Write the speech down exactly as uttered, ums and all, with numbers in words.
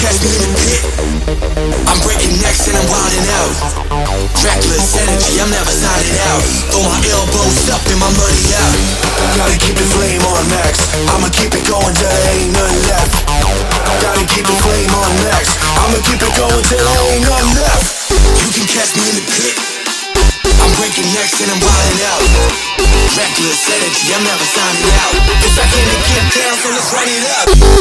catch me in the pit. I'm breaking necks and I'm wilding out. Reckless energy, I'm never signing out. Throw my elbows up and my money out. Gotta keep the flame on max. I'ma keep it going till there ain't nothing left. Gotta keep the flame on max. I'ma keep it going till there ain't nothing left. You can catch me in the pit. I'm breaking necks and I'm wilding out. Reckless energy, I'm never signing out. Cause I came to get down, so let's run it up.